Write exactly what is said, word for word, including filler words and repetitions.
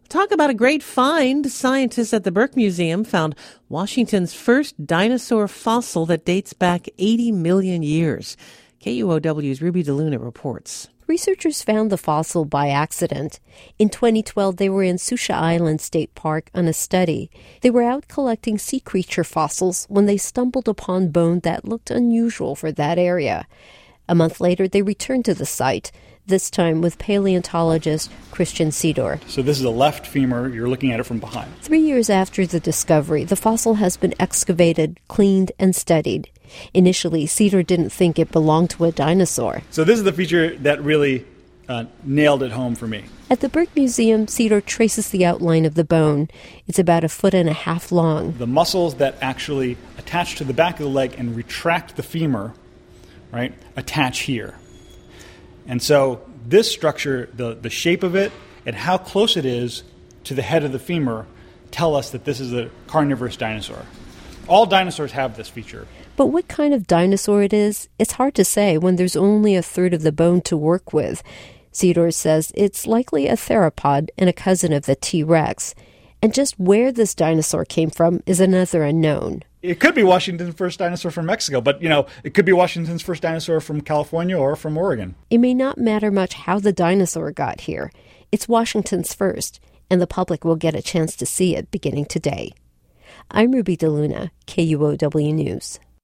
Talk about a great find. Scientists at the Burke Museum found Washington's first dinosaur fossil that dates back eighty million years. K U O W's Ruby DeLuna reports. Researchers found the fossil by accident. In twenty twelve, they were in Susha Island State Park on a study. They were out collecting sea creature fossils when they stumbled upon bone that looked unusual for that area. A month later, they returned to the site, this time with paleontologist Christian Sidor. So this is a left femur. You're looking at it from behind. Three years after the discovery, the fossil has been excavated, cleaned, and studied. Initially, Sidor didn't think it belonged to a dinosaur. So this is the feature that really uh, nailed it home for me. At the Burke Museum, Sidor traces the outline of the bone. It's about a foot and a half long. The muscles that actually attach to the back of the leg and retract the femur, right, attach here. And so this structure, the, the shape of it and how close it is to the head of the femur tell us that this is a carnivorous dinosaur. All dinosaurs have this feature. But what kind of dinosaur it is, it's hard to say when there's only a third of the bone to work with. Sidor says it's likely a theropod and a cousin of the T-Rex. And just where this dinosaur came from is another unknown. It could be Washington's first dinosaur from Mexico, but, you know, it could be Washington's first dinosaur from California or from Oregon. It may not matter much how the dinosaur got here. It's Washington's first, and the public will get a chance to see it beginning today. I'm Ruby DeLuna, K U O W News.